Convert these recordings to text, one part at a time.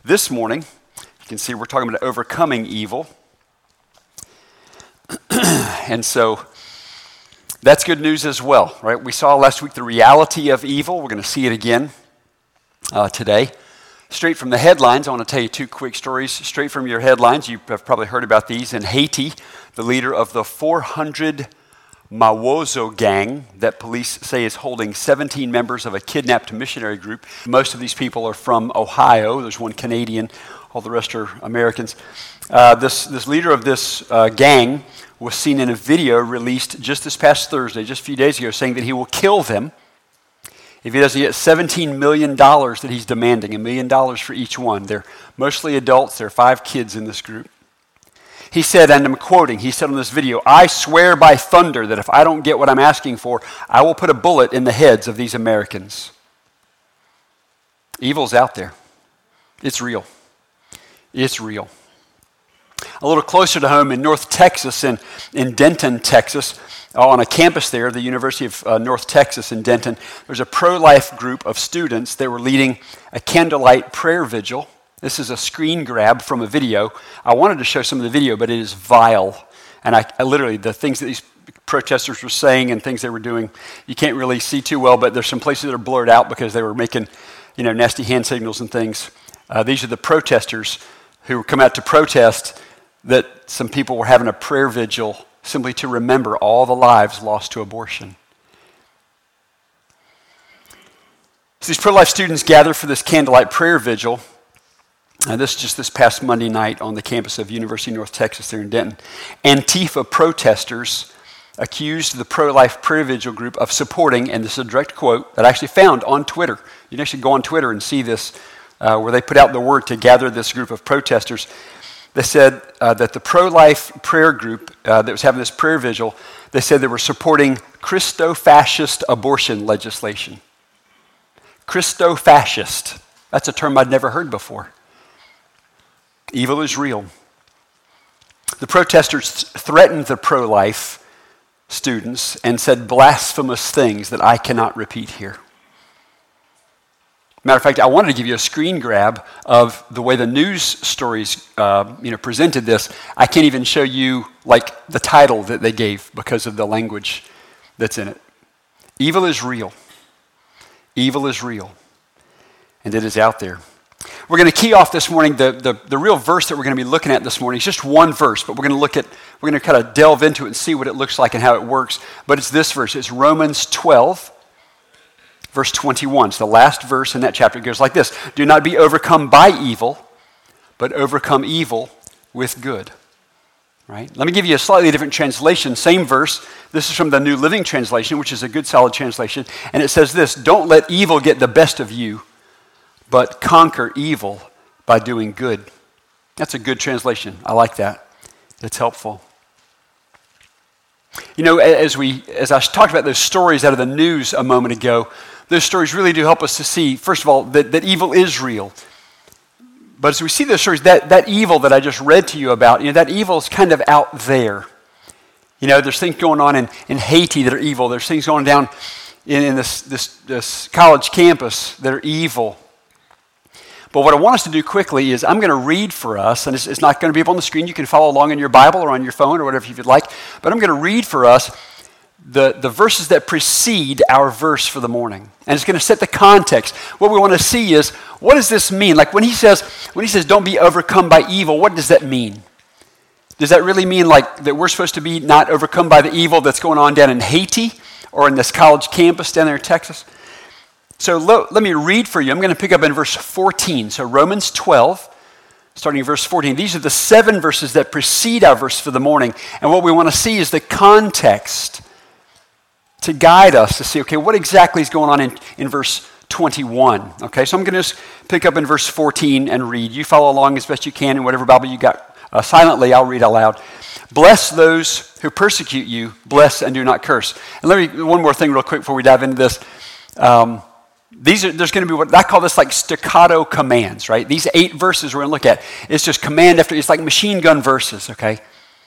This morning, you can see we're talking about overcoming evil. And so that's good news as well, right? We saw last week the reality of evil. We're going to see it again today. Straight from the headlines, I want to tell you two quick stories. Straight from your headlines, you have probably heard about these. In Haiti, the leader of the 400 Mawozo gang that police say is holding 17 members of a kidnapped missionary group. Most of these people are from Ohio. There's one Canadian. All the rest are Americans. This leader of this gang was seen in a video released just this past Thursday, just a few days ago, saying that he will kill them if he doesn't get $17 million that he's demanding, $1 million for each one. They're mostly adults. There are 5 kids in this group. He said, and I'm quoting, he said on this video, "I swear by thunder that if I don't get what I'm asking for, I will put a bullet in the heads of these Americans." Evil's out there. It's real. It's real. A little closer to home in North Texas, in Denton, Texas, on a campus there, the University of North Texas in Denton, there's a pro-life group of students that were leading a candlelight prayer vigil. This is a screen grab from a video. I wanted to show some of the video, but it is vile. And I literally, the things that these protesters were saying and things they were doing, you can't really see too well, but there's some places that are blurred out because they were making, nasty hand signals and things. These are the protesters who come out to protest that some people were having a prayer vigil simply to remember all the lives lost to abortion. So these pro-life students gather for this candlelight prayer vigil. This past Monday night on the campus of University of North Texas there in Denton. Antifa protesters accused the pro-life prayer vigil group of supporting, and this is a direct quote that I actually found on Twitter. You can actually go on Twitter and see this, where they put out the word to gather this group of protesters. They said that the pro-life prayer group that was having this prayer vigil, they said they were supporting Christo-fascist abortion legislation. Christo-fascist. That's a term I'd never heard before. Evil is real. The protesters threatened the pro-life students and said blasphemous things that I cannot repeat here. Matter of fact, I wanted to give you a screen grab of the way the news stories presented this. I can't even show you the title that they gave because of the language that's in it. Evil is real. Evil is real. And it is out there. We're going to key off this morning, the real verse that we're going to be looking at this morning. It's just one verse, but we're going to kind of delve into it and see what it looks like and how it works. But it's this verse. It's Romans 12, verse 21. It's the last verse in that chapter. It goes like this: "Do not be overcome by evil, but overcome evil with good." Right? Let me give you a slightly different translation. Same verse. This is from the New Living Translation, which is a good, solid translation. And it says this: "Don't let evil get the best of you, but conquer evil by doing good." That's a good translation. I like that. It's helpful. As I talked about those stories out of the news a moment ago, those stories really do help us to see, first of all, that evil is real. But as we see those stories, that evil that I just read to you about, that evil is kind of out there. There's things going on in Haiti that are evil. There's things going down in this college campus that are evil. But what I want us to do quickly is I'm going to read for us, and it's not going to be up on the screen. You can follow along in your Bible or on your phone or whatever you'd like. But I'm going to read for us the verses that precede our verse for the morning. And it's going to set the context. What we want to see is, what does this mean? Like when he says, don't be overcome by evil, what does that mean? Does that really mean that we're supposed to be not overcome by the evil that's going on down in Haiti or in this college campus down there in Texas? So let me read for you. I'm going to pick up in verse 14. So Romans 12, starting in verse 14. These are the 7 verses that precede our verse for the morning. And what we want to see is the context to guide us to see, okay, what exactly is going on in verse 21. Okay, so I'm going to just pick up in verse 14 and read. You follow along as best you can in whatever Bible you got. Silently, I'll read aloud. "Bless those who persecute you. Bless and do not curse." And one more thing real quick before we dive into this. There's going to be what I call this staccato commands, right? These 8 verses we're going to look at. It's just command after, it's like machine gun verses, okay?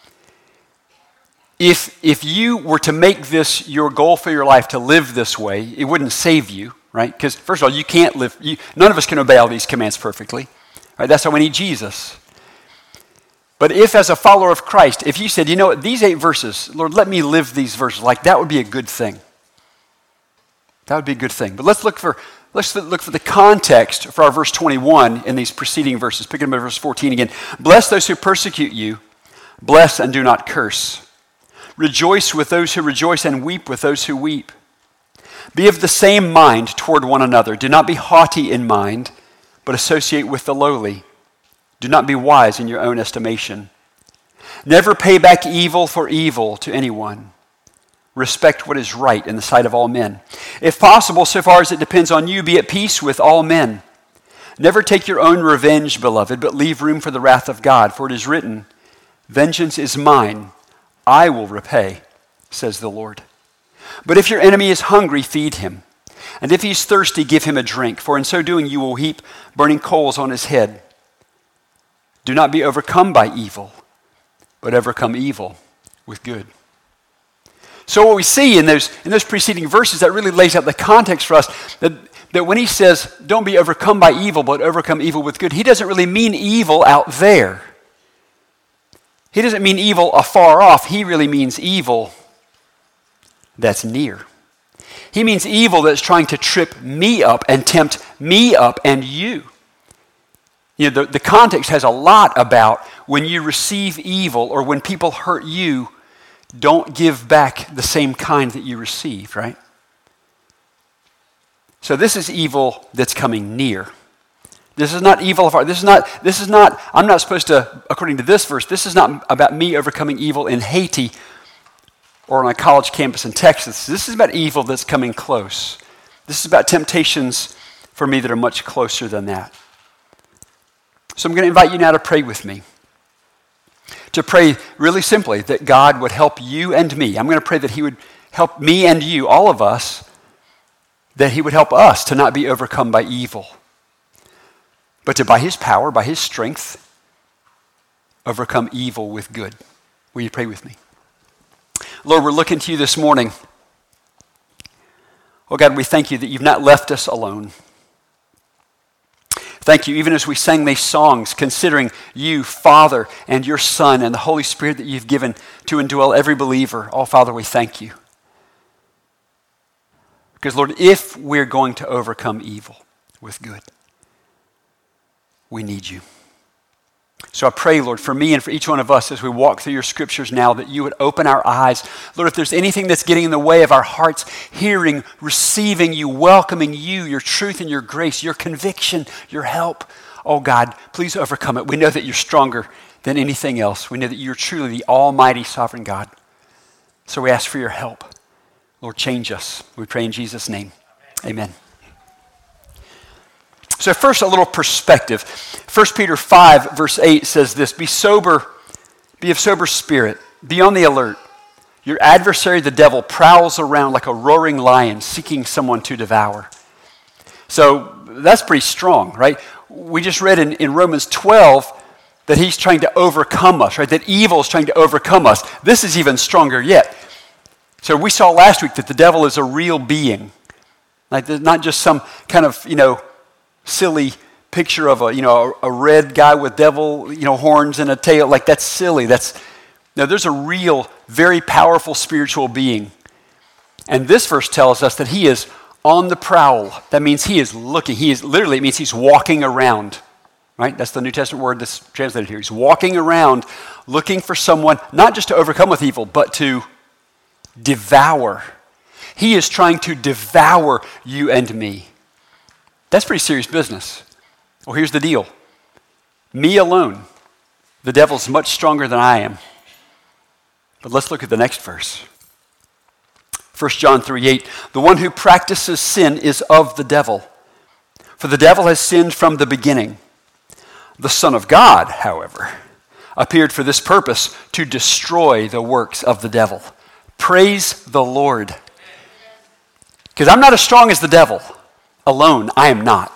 If you were to make this your goal for your life to live this way, it wouldn't save you, right? Because first of all, you can't live, none of us can obey all these commands perfectly. Right? That's why we need Jesus. But if as a follower of Christ, if you said, you know what, these 8 verses, Lord, let me live these verses, like that would be a good thing. That would be a good thing. But let's look for the context for our verse 21 in these preceding verses. Pick up at verse 14 again. Bless those who persecute you. Bless and do not curse. Rejoice with those who rejoice and weep with those who weep. Be of the same mind toward one another. Do not be haughty in mind, but associate with the lowly. Do not be wise in your own estimation. Never pay back evil for evil to anyone. Respect what is right in the sight of all men. If possible, so far as it depends on you, be at peace with all men. Never take your own revenge, beloved, but leave room for the wrath of God. For it is written, vengeance is mine, I will repay, says the Lord. But if your enemy is hungry, feed him. And if he's thirsty, give him a drink. For in so doing, you will heap burning coals on his head. Do not be overcome by evil, but overcome evil with good. So what we see in those preceding verses, that really lays out the context for us, that when he says, don't be overcome by evil, but overcome evil with good, he doesn't really mean evil out there. He doesn't mean evil afar off. He really means evil that's near. He means evil that's trying to trip me up and tempt me up and you. You know, the context has a lot about when you receive evil or when people hurt you, don't give back the same kind that you received, right? So this is evil that's coming near. This is not evil afar. This is not, I'm not supposed to, according to this verse, this is not about me overcoming evil in Haiti or on a college campus in Texas. This is about evil that's coming close. This is about temptations for me that are much closer than that. So I'm going to invite you now to pray with me. To pray really simply that God would help you and me. I'm going to pray that he would help me and you, all of us, that he would help us to not be overcome by evil, but to, by his power, by his strength, overcome evil with good. Will you pray with me? Lord, we're looking to you this morning. Oh God, we thank you that you've not left us alone. Thank you, even as we sang these songs, considering you, Father, and your Son, and the Holy Spirit that you've given to indwell every believer. Oh, Father, we thank you. Because, Lord, if we're going to overcome evil with good, we need you. So I pray, Lord, for me and for each one of us as we walk through your scriptures now, that you would open our eyes. Lord, if there's anything that's getting in the way of our hearts hearing, receiving you, welcoming you, your truth and your grace, your conviction, your help, oh God, please overcome it. We know that you're stronger than anything else. We know that you're truly the almighty sovereign God. So we ask for your help. Lord, change us. We pray in Jesus' name. Amen. So first, a little perspective. 1 Peter 5, verse 8 says this, be of sober spirit, be on the alert. Your adversary, the devil, prowls around like a roaring lion, seeking someone to devour. So that's pretty strong, right? We just read in Romans 12 that he's trying to overcome us, right? That evil is trying to overcome us. This is even stronger yet. So we saw last week that the devil is a real being. Like there's not just some kind of, silly picture of a red guy with devil, horns and a tail. Like that's silly. There's a real, very powerful spiritual being. And this verse tells us that he is on the prowl. That means he is looking. It means he's walking around. Right? That's the New Testament word that's translated here. He's walking around looking for someone, not just to overcome with evil, but to devour. He is trying to devour you and me. That's pretty serious business. Well, here's the deal. Me alone, the devil's much stronger than I am. But let's look at the next verse. 1 John 3:8, the one who practices sin is of the devil, for the devil has sinned from the beginning. The Son of God, however, appeared for this purpose, to destroy the works of the devil. Praise the Lord. Because I'm not as strong as the devil. Alone, I am not.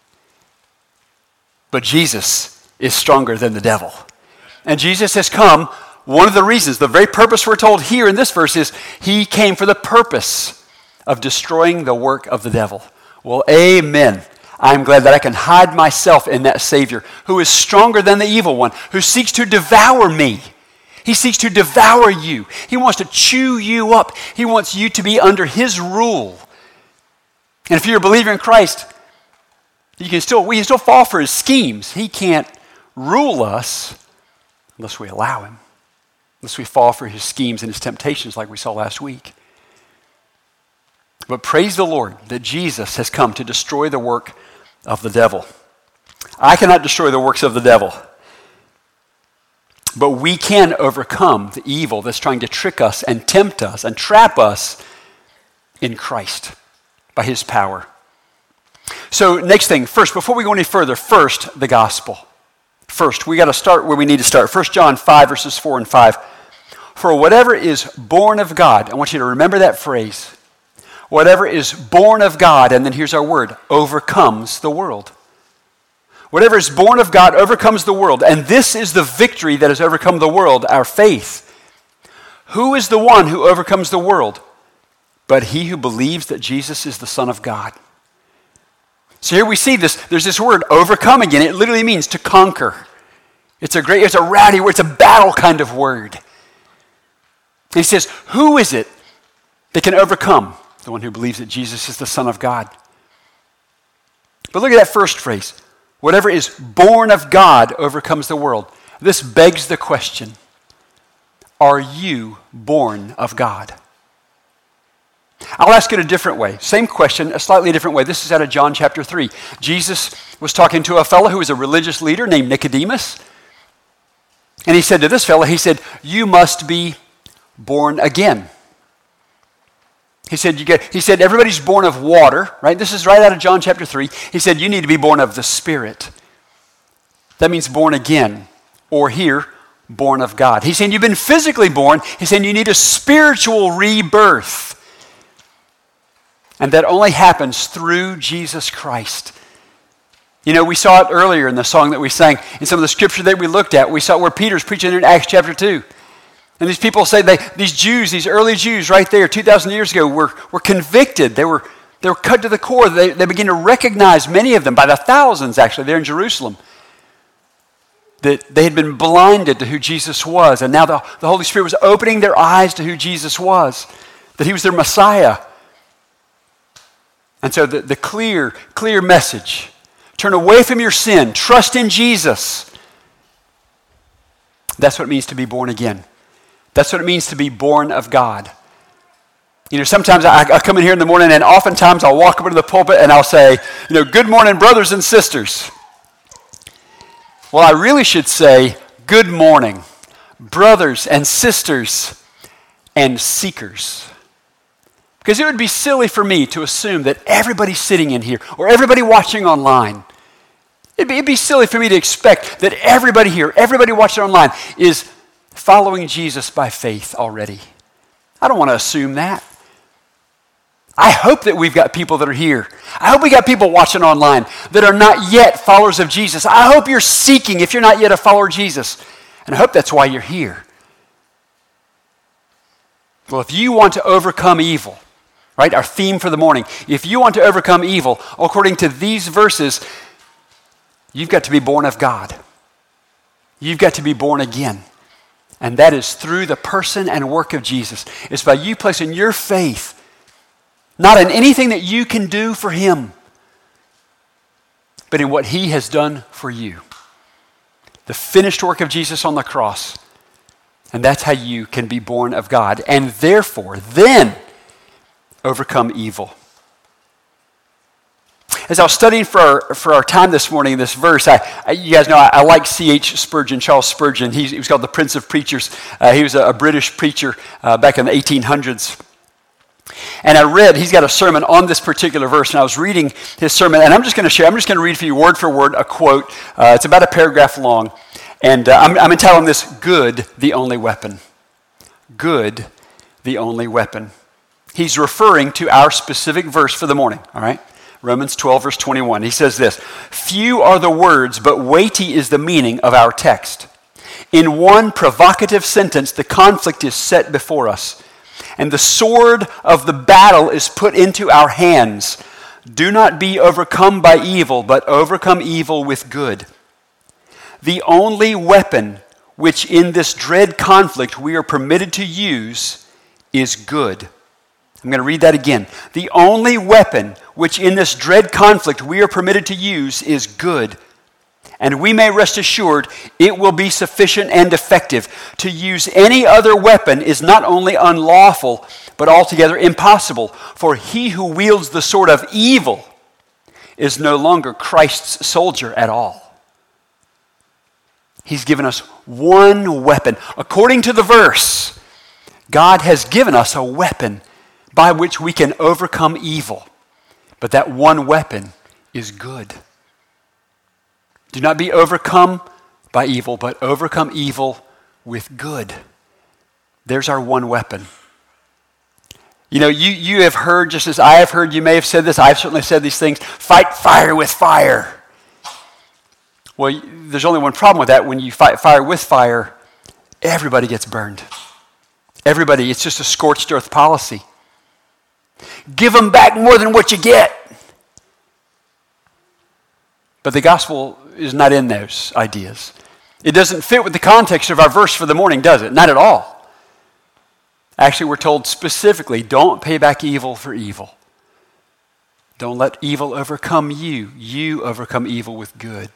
But Jesus is stronger than the devil. And Jesus has come, one of the reasons, the very purpose we're told here in this verse is, he came for the purpose of destroying the work of the devil. Well, amen. I'm glad that I can hide myself in that Savior who is stronger than the evil one, who seeks to devour me. He seeks to devour you. He wants to chew you up. He wants you to be under his rule. And if you're a believer in Christ, we can still fall for his schemes. He can't rule us unless we allow him, unless we fall for his schemes and his temptations like we saw last week. But praise the Lord that Jesus has come to destroy the work of the devil. I cannot destroy the works of the devil. But we can overcome the evil that's trying to trick us and tempt us and trap us in Christ by his power. So next thing, first, before we go any further, first, the gospel. First, we got to start where we need to start. 1 John 5, verses 4 and 5. For whatever is born of God, I want you to remember that phrase. Whatever is born of God, and then here's our word, overcomes the world. Whatever is born of God overcomes the world. And this is the victory that has overcome the world, our faith. Who is the one who overcomes the world? But he who believes that Jesus is the Son of God. So here we see this, there's this word, overcome again. It literally means to conquer. It's a rowdy word, it's a battle kind of word. And he says, who is it that can overcome? The one who believes that Jesus is the Son of God. But look at that first phrase. Whatever is born of God overcomes the world. This begs the question, are you born of God? I'll ask it a different way. Same question, a slightly different way. This is out of John chapter 3. Jesus was talking to a fellow who was a religious leader named Nicodemus. And he said to this fellow, he said, you must be born again. He said, everybody's born of water, right? This is right out of John chapter 3. He said, you need to be born of the Spirit. That means born again, or here, born of God. He's saying you've been physically born. He's saying you need a spiritual rebirth. And that only happens through Jesus Christ. You know, we saw it earlier in the song that we sang. In some of the scripture that we looked at, we saw where Peter's preaching in Acts chapter 2. And these people say, these early Jews right there 2,000 years ago were convicted. They were cut to the core. They began to recognize, many of them, by the thousands actually, there in Jerusalem, that they had been blinded to who Jesus was. And now the Holy Spirit was opening their eyes to who Jesus was, that he was their Messiah. And so the clear message, turn away from your sin, trust in Jesus. That's what it means to be born again. That's what it means to be born of God. You know, sometimes I come in here in the morning and oftentimes I'll walk over to the pulpit and I'll say, good morning, brothers and sisters. Well, I really should say, good morning, brothers and sisters and seekers. Because it would be silly for me to assume that everybody sitting in here or everybody watching online, it'd be silly for me to expect that everybody here, everybody watching online is following Jesus by faith already. I don't want to assume that. I hope that we've got people that are here. I hope we got people watching online that are not yet followers of Jesus. I hope you're seeking if you're not yet a follower of Jesus. And I hope that's why you're here. Well, if you want to overcome evil, right, our theme for the morning, if you want to overcome evil, according to these verses, you've got to be born of God. You've got to be born again. And that is through the person and work of Jesus. It's by you placing your faith, not in anything that you can do for him, but in what he has done for you. The finished work of Jesus on the cross. And that's how you can be born of God. And therefore, then, overcome evil. As I was studying for our time this morning in this verse, you guys know I like C.H. Spurgeon, Charles Spurgeon. He was called the Prince of Preachers. He was a British preacher back in the 1800s. And I read, he's got a sermon on this particular verse, and I was reading his sermon, and I'm just going to read for you word for word a quote. It's about a paragraph long, and I'm entitling this, Good, the Only Weapon. Good, the Only Weapon. He's referring to our specific verse for the morning, all right? Romans 12, verse 21. He says this, few are the words, but weighty is the meaning of our text. In one provocative sentence, the conflict is set before us, and the sword of the battle is put into our hands. Do not be overcome by evil, but overcome evil with good. The only weapon which in this dread conflict we are permitted to use is good. I'm going to read that again. The only weapon which in this dread conflict we are permitted to use is good. And we may rest assured it will be sufficient and effective. To use any other weapon is not only unlawful, but altogether impossible. For he who wields the sword of evil is no longer Christ's soldier at all. He's given us one weapon. According to the verse, God has given us a weapon by which we can overcome evil. But that one weapon is good. Do not be overcome by evil, but overcome evil with good. There's our one weapon. You know, you have heard, just as I have heard, you may have said this, I've certainly said these things, fight fire with fire. Well, there's only one problem with that. When you fight fire with fire, everybody gets burned. Everybody, it's just a scorched earth policy. Give them back more than what you get. But the gospel is not in those ideas. It doesn't fit with the context of our verse for the morning, does it? Not at all. Actually, we're told specifically, don't pay back evil for evil. Don't let evil overcome you. You overcome evil with good.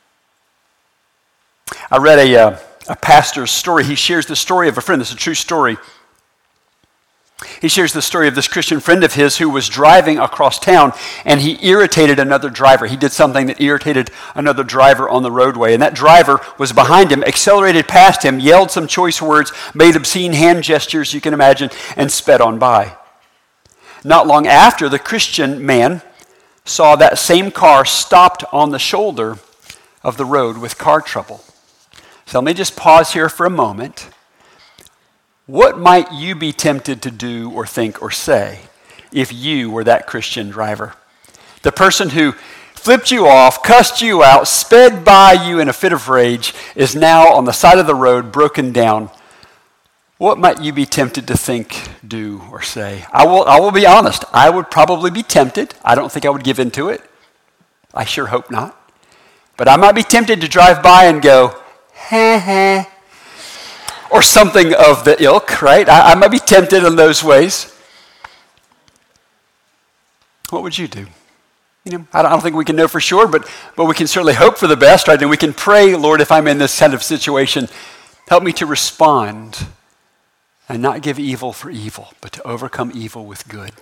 I read a pastor's story. He shares the story of a friend. This is a true story. He shares the story of this Christian friend of his who was driving across town, and he irritated another driver. He did something that irritated another driver on the roadway, and that driver was behind him, accelerated past him, yelled some choice words, made obscene hand gestures, you can imagine, and sped on by. Not long after, the Christian man saw that same car stopped on the shoulder of the road with car trouble. So let me just pause here for a moment. What might you be tempted to do or think or say if you were that Christian driver? The person who flipped you off, cussed you out, sped by you in a fit of rage is now on the side of the road, broken down. What might you be tempted to think, do, or say? I will be honest. I would probably be tempted. I don't think I would give in to it. I sure hope not. But I might be tempted to drive by and go, ha. Or something of the ilk, right? I might be tempted in those ways. What would you do? You know, I don't think we can know for sure, but we can certainly hope for the best, right? And we can pray, Lord, if I'm in this kind of situation, help me to respond and not give evil for evil, but to overcome evil with good.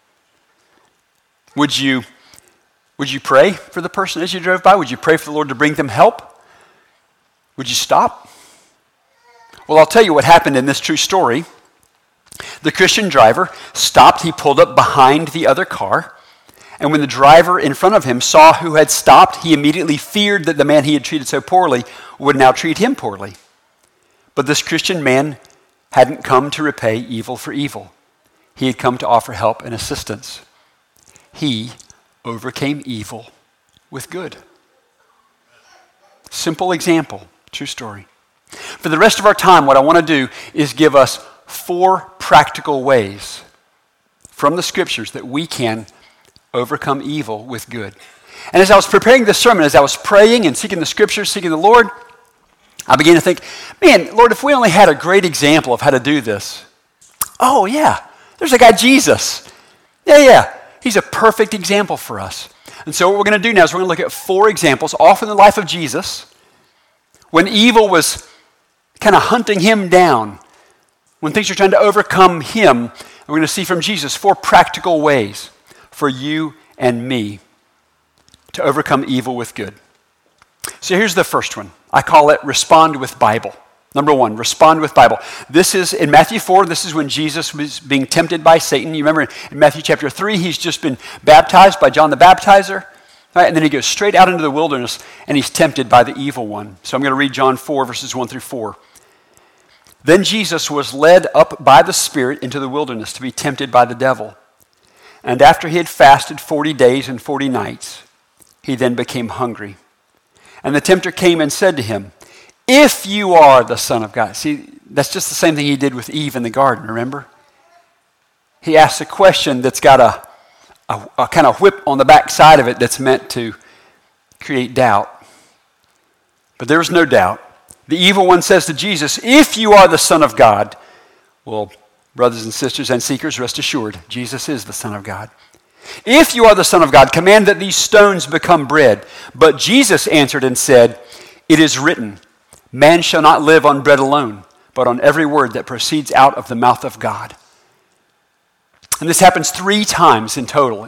Would you pray for the person as you drove by? Would you pray for the Lord to bring them help? Would you stop? Well, I'll tell you what happened in this true story. The Christian driver stopped. He pulled up behind the other car. And when the driver in front of him saw who had stopped, he immediately feared that the man he had treated so poorly would now treat him poorly. But this Christian man hadn't come to repay evil for evil. He had come to offer help and assistance. He overcame evil with good. Simple example, true story. For the rest of our time, what I want to do is give us 4 practical ways from the scriptures that we can overcome evil with good. And as I was preparing this sermon, as I was praying and seeking the scriptures, seeking the Lord, I began to think, man, Lord, if we only had a great example of how to do this. Oh, yeah, there's a guy, Jesus. Yeah, he's a perfect example for us. And so what we're going to do now is we're going to look at 4 examples, all from the life of Jesus, when evil was kind of hunting him down, when things are trying to overcome him. And we're going to see from Jesus 4 practical ways for you and me to overcome evil with good. So here's the first one. I call it respond with Bible. Number 1, respond with Bible. This is in Matthew 4. This is when Jesus was being tempted by Satan. You remember in Matthew chapter 3, he's just been baptized by John the Baptizer. Right, and then he goes straight out into the wilderness and he's tempted by the evil one. So I'm going to read John 4, verses 1 through 4. Then Jesus was led up by the Spirit into the wilderness to be tempted by the devil. And after he had fasted 40 days and 40 nights, he then became hungry. And the tempter came and said to him, if you are the Son of God. See, that's just the same thing he did with Eve in the garden, remember? He asked a question that's got a kind of whip on the back side of it that's meant to create doubt. But there is no doubt. The evil one says to Jesus, if you are the Son of God, well, brothers and sisters and seekers, rest assured, Jesus is the Son of God. If you are the Son of God, command that these stones become bread. But Jesus answered and said, it is written, man shall not live on bread alone, but on every word that proceeds out of the mouth of God. And this happens 3 times in total.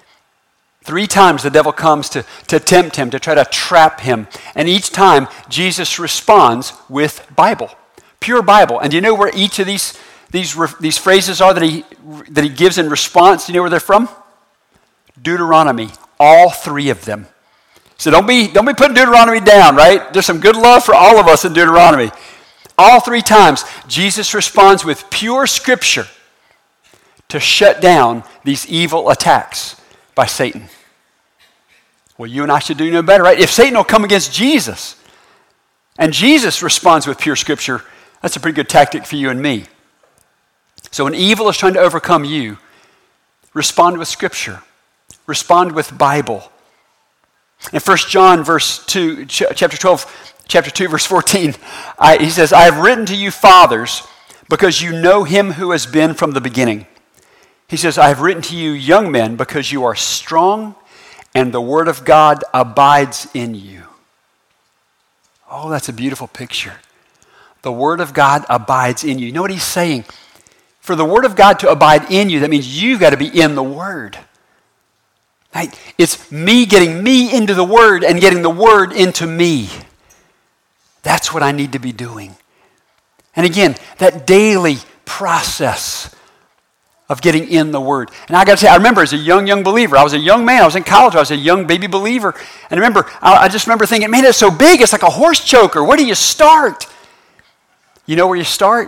3 times the devil comes to tempt him, to try to trap him. And each time, Jesus responds with Bible, pure Bible. And do you know where each of these phrases are that he gives in response? Do you know where they're from? Deuteronomy, all 3 of them. So don't be putting Deuteronomy down, right? There's some good love for all of us in Deuteronomy. All 3 times, Jesus responds with pure scripture to shut down these evil attacks by Satan. Well, you and I should do no better, right? If Satan will come against Jesus, and Jesus responds with pure scripture, that's a pretty good tactic for you and me. So when evil is trying to overcome you, respond with scripture. Respond with Bible. In 1 John chapter 12, chapter 2, verse 14, he says, I have written to you, fathers, because you know him who has been from the beginning. He says, I have written to you, young men, because you are strong and the word of God abides in you. Oh, that's a beautiful picture. The word of God abides in you. You know what he's saying? For the word of God to abide in you, that means you've got to be in the word. Right? It's me getting me into the word and getting the word into me. That's what I need to be doing. And again, that daily process of getting in the Word. And I got to say, I remember as a young believer, I was a young man, I was in college, I was a young baby believer. And I just remember thinking, man, it's so big, it's like a horse choker. Where do you start? You know where you start?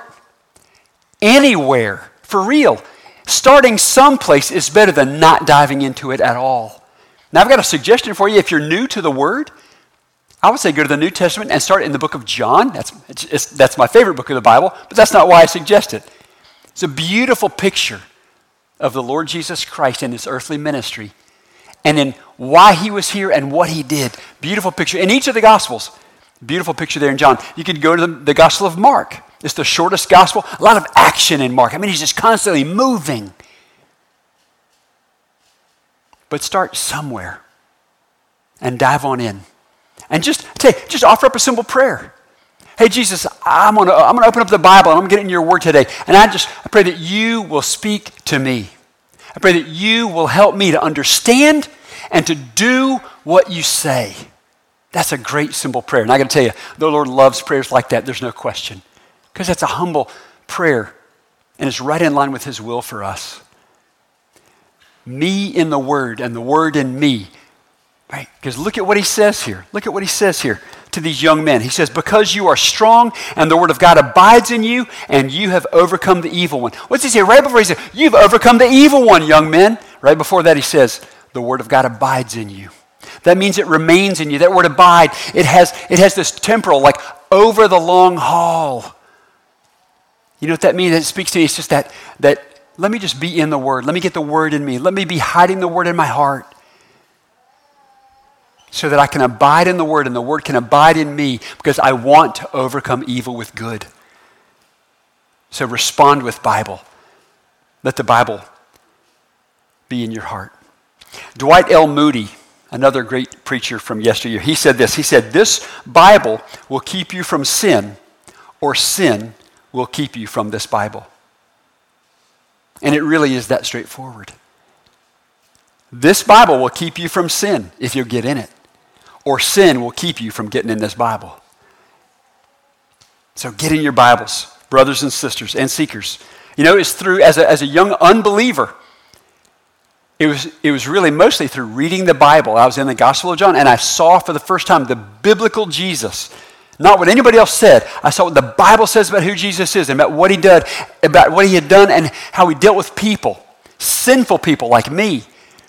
Anywhere, for real. Starting someplace is better than not diving into it at all. Now I've got a suggestion for you. If you're new to the Word, I would say go to the New Testament and start in the book of John. That's my favorite book of the Bible, but that's not why I suggest it. It's a beautiful picture of the Lord Jesus Christ in his earthly ministry and in why he was here and what he did. Beautiful picture. In each of the Gospels, beautiful picture there in John. You could go to the Gospel of Mark. It's the shortest Gospel. A lot of action in Mark. I mean, he's just constantly moving. But start somewhere and dive on in. And just offer up a simple prayer. Hey, Jesus, I'm gonna open up the Bible and I'm going to get in your word today. And I pray that you will speak to me. I pray that you will help me to understand and to do what you say. That's a great, simple prayer. And I got to tell you, the Lord loves prayers like that. There's no question. Because that's a humble prayer. And it's right in line with his will for us. Me in the word and the word in me. Right? Because look at what he says here. Look at what he says here to these young men. He says, because you are strong and the word of God abides in you and you have overcome the evil one. What's he say? Right before he says, you've overcome the evil one, young men. Right before that he says, the word of God abides in you. That means it remains in you. That word abide, it has this temporal, like over the long haul. You know what that means? It speaks to me. It's just that let me just be in the word. Let me get the word in me. Let me be hiding the word in my heart. So that I can abide in the word and the word can abide in me because I want to overcome evil with good. So respond with Bible. Let the Bible be in your heart. Dwight L. Moody, another great preacher from yesteryear, he said this. He said, this Bible will keep you from sin or sin will keep you from this Bible. And it really is that straightforward. This Bible will keep you from sin if you'll get in it. Or sin will keep you from getting in this Bible. So get in your Bibles, brothers and sisters and seekers. You know, it's through, as a young unbeliever, it was really mostly through reading the Bible. I was in the Gospel of John and I saw for the first time the biblical Jesus. Not what anybody else said. I saw what the Bible says about who Jesus is and about what he did, about what he had done and how he dealt with people, sinful people like me.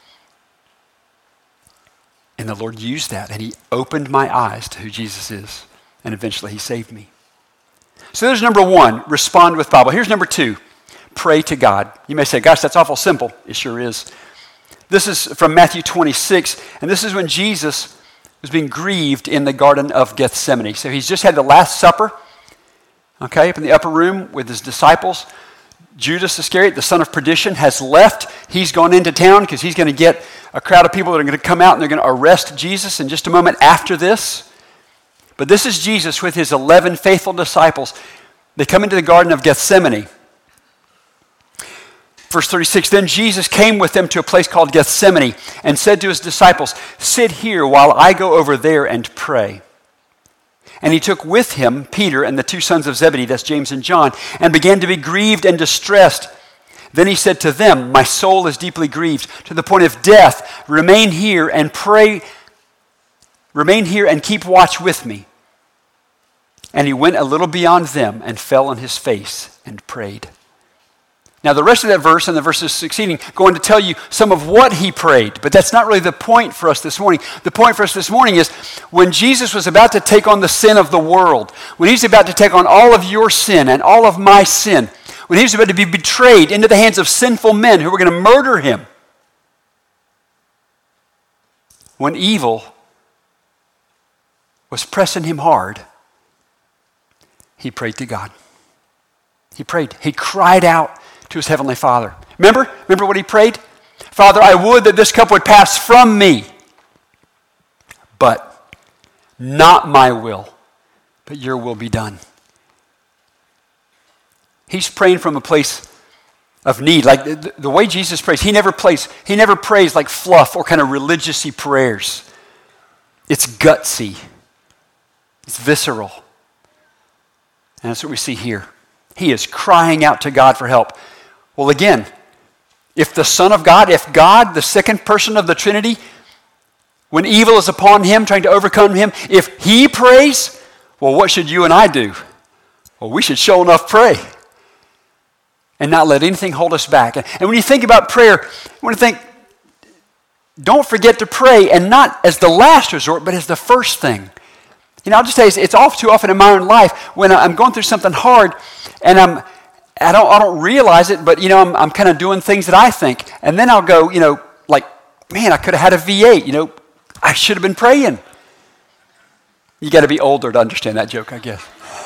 And the Lord used that, and he opened my eyes to who Jesus is. And eventually he saved me. So there's number one, respond with Bible. Here's number two, pray to God. You may say, gosh, that's awful simple. It sure is. This is from Matthew 26, and this is when Jesus was being grieved in the Garden of Gethsemane. So he's just had the Last Supper, okay, up in the upper room with his disciples. Judas Iscariot, the son of perdition, has left. He's gone into town because he's going to get a crowd of people that are going to come out and they're going to arrest Jesus in just a moment after this. But this is Jesus with his 11 faithful disciples. They come into the Garden of Gethsemane. Verse 36, then Jesus came with them to a place called Gethsemane and said to his disciples, sit here while I go over there and pray. And he took with him Peter and the two sons of Zebedee, that's James and John, and began to be grieved and distressed. Then he said to them, my soul is deeply grieved to the point of death. Remain here and pray. Remain here and keep watch with me. And he went a little beyond them and fell on his face and prayed. Now the rest of that verse and the verses succeeding go on to tell you some of what he prayed, but that's not really the point for us this morning. The point for us this morning is when Jesus was about to take on the sin of the world, when he's about to take on all of your sin and all of my sin, when he was about to be betrayed into the hands of sinful men who were going to murder him, when evil was pressing him hard, he prayed to God. He prayed. He cried out to his heavenly Father. Remember what he prayed? Father, I would that this cup would pass from me, but not my will, but your will be done. He's praying from a place of need. Like the way Jesus prays, he never prays like fluff or kind of religious-y prayers. It's gutsy. It's visceral. And that's what we see here. He is crying out to God for help. Well, again, if the Son of God, if God, the second person of the Trinity, when evil is upon him, trying to overcome him, if he prays, well, what should you and I do? Well, we should sure enough pray and not let anything hold us back. And when you think about prayer, you want to think, don't forget to pray, and not as the last resort, but as the first thing. You know, I'll just tell you, it's all too often in my own life when I'm going through something hard and I don't realize it, but, you know, I'm kind of doing things that I think. And then I'll go, you know, like, man, I could have had a V8. You know, I should have been praying. You got to be older to understand that joke, I guess.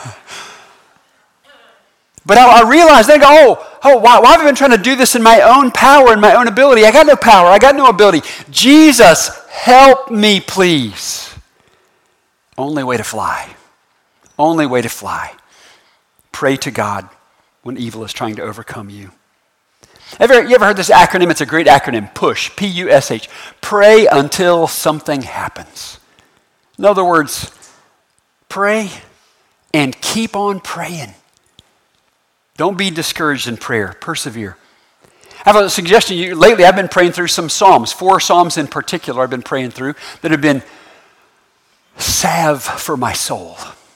But I realize, then I go, why have I been trying to do this in my own power and my own ability? I got no power. I got no ability. Jesus, help me, please. Only way to fly. Only way to fly. Pray to God when evil is trying to overcome you. You ever heard this acronym? It's a great acronym, PUSH, P-U-S-H. Pray until something happens. In other words, pray and keep on praying. Don't be discouraged in prayer. Persevere. I have a suggestion. Lately, I've been praying through some Psalms, 4 Psalms in particular I've been praying through that have been salve for my soul.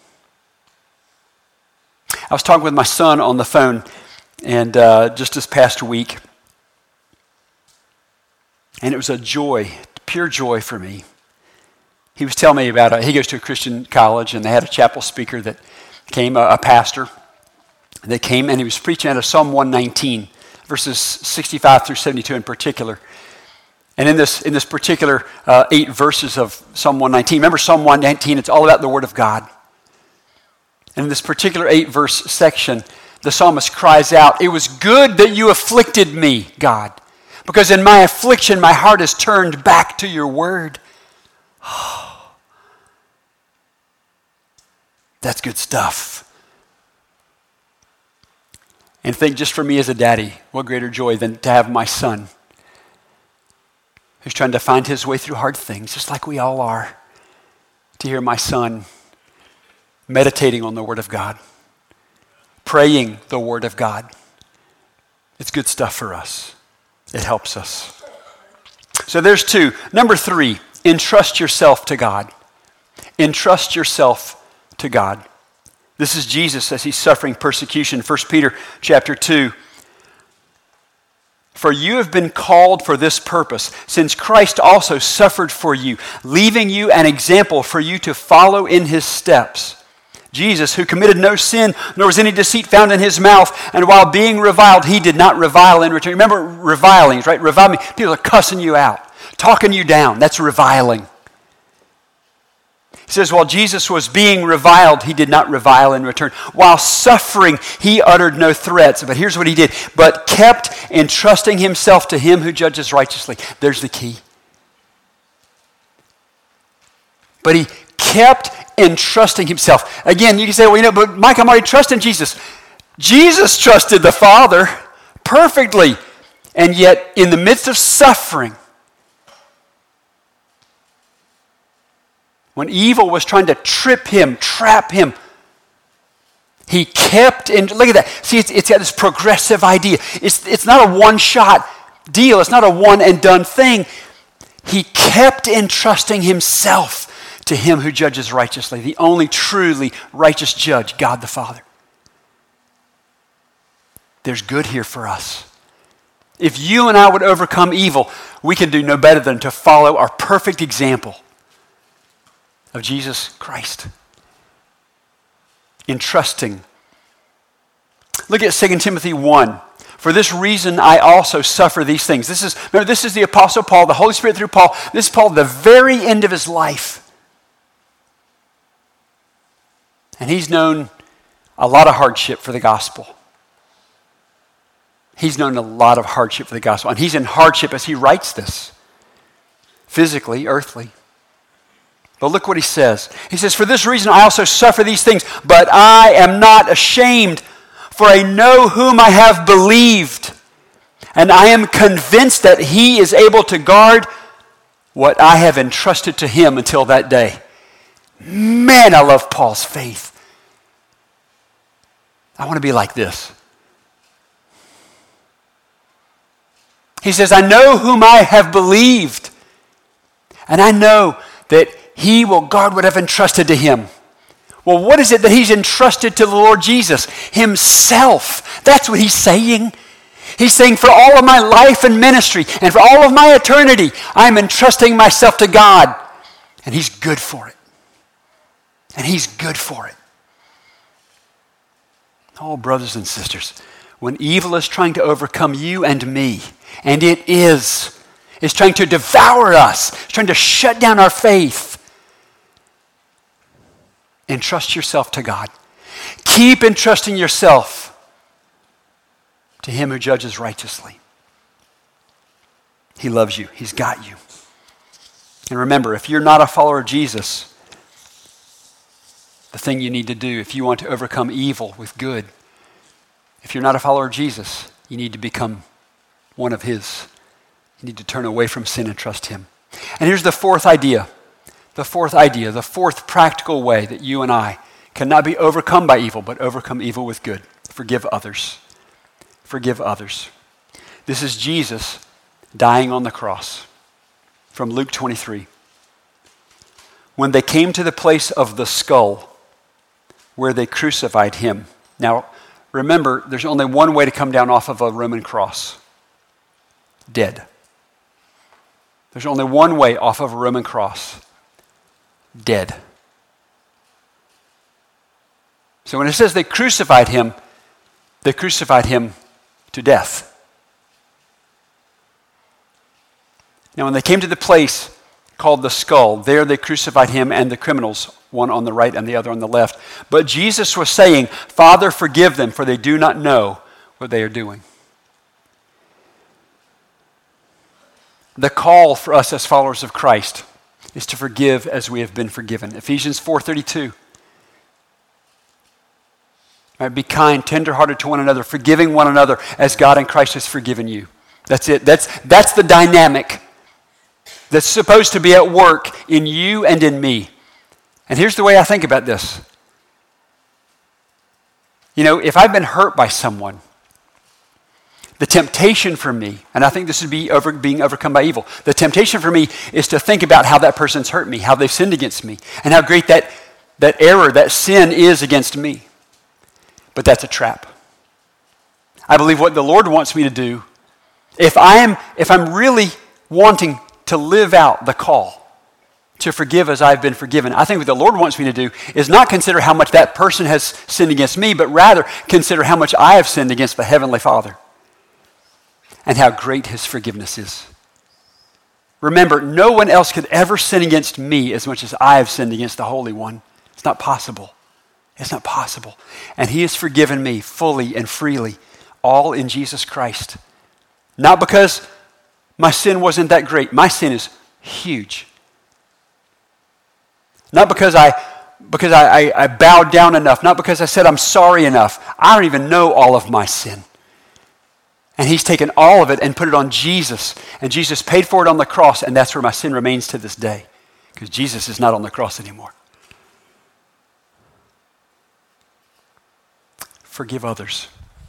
I was talking with my son on the phone and just this past week, and it was a joy, pure joy for me. He was telling me about he goes to a Christian college, and they had a chapel speaker that came, a pastor, that came, and he was preaching out of Psalm 119, verses 65 through 72 in particular. And in this particular 8 verses of Psalm 119, remember Psalm 119, it's all about the Word of God. And in this particular 8-verse section, the psalmist cries out, "It was good that you afflicted me, God, because in my affliction my heart is turned back to your word." Oh, that's good stuff. And think, just for me as a daddy, what greater joy than to have my son who's trying to find his way through hard things, just like we all are, to hear my son meditating on the Word of God, praying the Word of God. It's good stuff for us. It helps us. So there's 2. Number 3, entrust yourself to God. Entrust yourself to God. This is Jesus as he's suffering persecution. 1 Peter chapter 2. For you have been called for this purpose, since Christ also suffered for you, leaving you an example for you to follow in his steps, Jesus, who committed no sin, nor was any deceit found in his mouth, and while being reviled, he did not revile in return. Remember reviling, right? Reviling, people are cussing you out, talking you down. That's reviling. He says, while Jesus was being reviled, he did not revile in return. While suffering, he uttered no threats. But here's what he did. But kept entrusting himself to him who judges righteously. There's the key. But he kept entrusting himself. Again, you can say, well, but Mike, I'm already trusting Jesus. Jesus trusted the Father perfectly. And yet, in the midst of suffering, when evil was trying to trip him, trap him, he kept in. Look at that. See, it's got this progressive idea. It's not a one-shot deal. It's not a one-and-done thing. He kept entrusting himself to him who judges righteously, the only truly righteous judge, God the Father. There's good here for us. If you and I would overcome evil, we can do no better than to follow our perfect example of Jesus Christ. Entrusting. Look at 2 Timothy 1. For this reason I also suffer these things. This is the Apostle Paul, the Holy Spirit through Paul. This is Paul at the very end of his life. And he's known a lot of hardship for the gospel. He's known a lot of hardship for the gospel. And he's in hardship as he writes this. Physically, earthly. But look what he says. He says, for this reason I also suffer these things, but I am not ashamed, for I know whom I have believed, and I am convinced that he is able to guard what I have entrusted to him until that day. Man, I love Paul's faith. I want to be like this. He says, I know whom I have believed, and I know that he will guard what I've entrusted to him. Well, what is it that he's entrusted to the Lord Jesus? Himself. That's what he's saying. He's saying, for all of my life and ministry, and for all of my eternity, I'm entrusting myself to God. And he's good for it. And he's good for it. Oh, brothers and sisters, when evil is trying to overcome you and me, and it is, it's trying to devour us, it's trying to shut down our faith, entrust yourself to God. Keep entrusting yourself to him who judges righteously. He loves you. He's got you. And remember, if you're not a follower of Jesus, the thing you need to do if you want to overcome evil with good, if you're not a follower of Jesus, you need to become one of his. You need to turn away from sin and trust him. And here's the fourth idea. The fourth practical way that you and I cannot be overcome by evil, but overcome evil with good. Forgive others. Forgive others. This is Jesus dying on the cross. From Luke 23. When they came to the place of the skull, where they crucified him. Now, remember, there's only one way to come down off of a Roman cross. Dead. There's only one way off of a Roman cross. Dead. So when it says they crucified him to death. Now when they came to the place called the skull, there they crucified him and the criminals, one on the right and the other on the left. But Jesus was saying, Father, forgive them, for they do not know what they are doing. The call for us as followers of Christ is to forgive as we have been forgiven. Ephesians 4:32. Right, be kind, tenderhearted to one another, forgiving one another as God in Christ has forgiven you. That's it. That's the dynamic that's supposed to be at work in you and in me. And here's the way I think about this. You know, if I've been hurt by someone, the temptation for me, and I think this would be being overcome by evil, the temptation for me is to think about how that person's hurt me, how they've sinned against me, and how great that error, that sin is against me. But that's a trap. I believe what the Lord wants me to do, if I'm really wanting to live out the call, to forgive as I've been forgiven. I think what the Lord wants me to do is not consider how much that person has sinned against me, but rather consider how much I have sinned against the Heavenly Father and how great his forgiveness is. Remember, no one else could ever sin against me as much as I have sinned against the Holy One. It's not possible. It's not possible. And he has forgiven me fully and freely, all in Jesus Christ. Not because my sin wasn't that great. My sin is huge. Not because I bowed down enough. Not because I said I'm sorry enough. I don't even know all of my sin. And he's taken all of it and put it on Jesus. And Jesus paid for it on the cross, and that's where my sin remains to this day. Because Jesus is not on the cross anymore. Forgive others.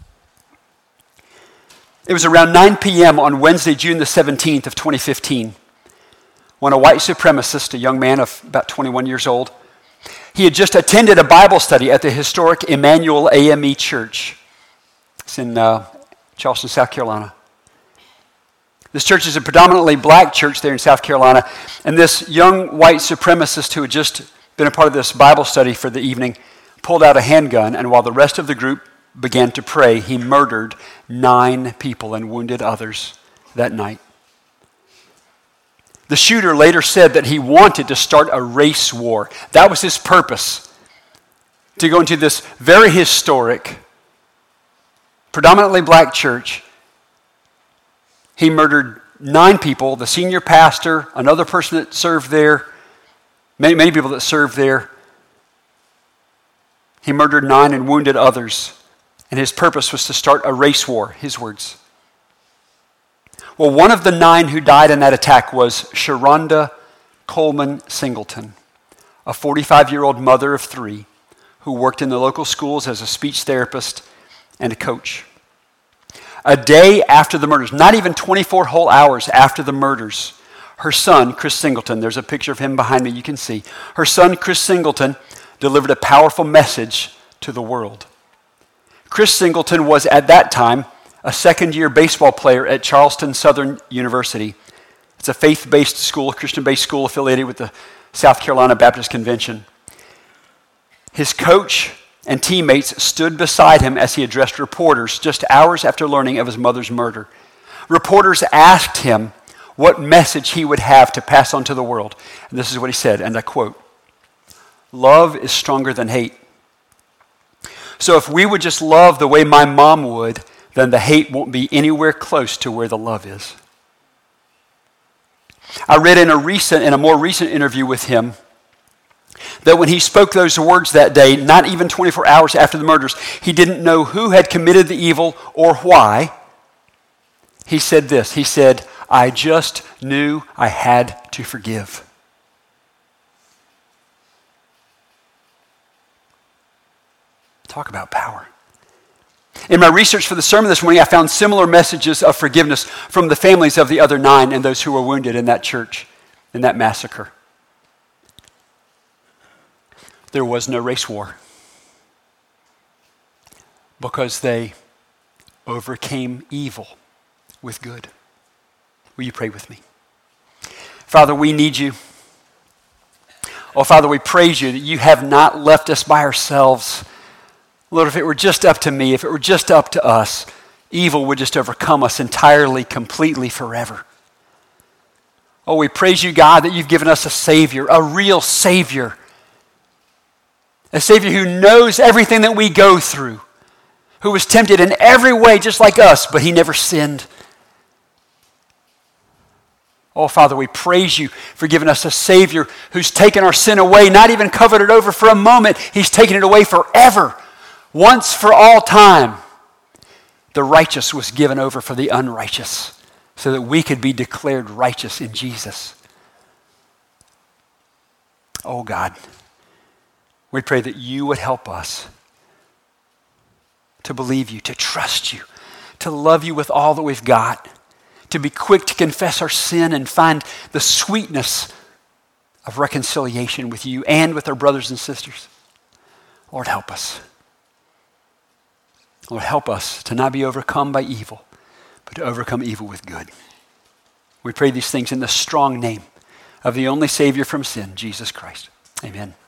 It was around 9 p.m. on Wednesday, June the 17th of 2015, when a white supremacist, a young man of about 21 years old, he had just attended a Bible study at the historic Emmanuel AME Church. It's in Charleston, South Carolina. This church is a predominantly black church there in South Carolina, and this young white supremacist who had just been a part of this Bible study for the evening pulled out a handgun, and while the rest of the group began to pray, he murdered 9 people and wounded others that night. The shooter later said that he wanted to start a race war. That was his purpose, to go into this very historic, predominantly black church. He murdered 9 people, the senior pastor, another person that served there, many people that served there. He murdered 9 and wounded others. And his purpose was to start a race war, his words. Well, one of the 9 who died in that attack was Sharonda Coleman Singleton, a 45-year-old mother of 3 who worked in the local schools as a speech therapist and a coach. A day after the murders, not even 24 whole hours after the murders, her son, Chris Singleton, there's a picture of him behind me you can see. Her son, Chris Singleton, delivered a powerful message to the world. Chris Singleton was at that time a second-year baseball player at Charleston Southern University. It's a faith-based school, a Christian-based school affiliated with the South Carolina Baptist Convention. His coach and teammates stood beside him as he addressed reporters just hours after learning of his mother's murder. Reporters asked him what message he would have to pass on to the world. And this is what he said, and I quote, "Love is stronger than hate. So if we would just love the way my mom would, then the hate won't be anywhere close to where the love is." I read in a more recent interview with him that when he spoke those words that day, not even 24 hours after the murders, he didn't know who had committed the evil or why. He said this, he said, "I just knew I had to forgive." Talk about power. In my research for the sermon this morning, I found similar messages of forgiveness from the families of the other 9 and those who were wounded in that church, in that massacre. There was no race war because they overcame evil with good. Will you pray with me? Father, we need you. Oh, Father, we praise you that you have not left us by ourselves. Lord, if it were just up to me, if it were just up to us, evil would just overcome us entirely, completely, forever. Oh, we praise you, God, that you've given us a Savior, a real Savior. A Savior who knows everything that we go through, who was tempted in every way just like us, but he never sinned. Oh, Father, we praise you for giving us a Savior who's taken our sin away, not even covered it over for a moment. He's taken it away forever. Once for all time, the righteous was given over for the unrighteous so that we could be declared righteous in Jesus. Oh God, we pray that you would help us to believe you, to trust you, to love you with all that we've got, to be quick to confess our sin and find the sweetness of reconciliation with you and with our brothers and sisters. Lord, help us. Lord, help us to not be overcome by evil, but to overcome evil with good. We pray these things in the strong name of the only Savior from sin, Jesus Christ. Amen.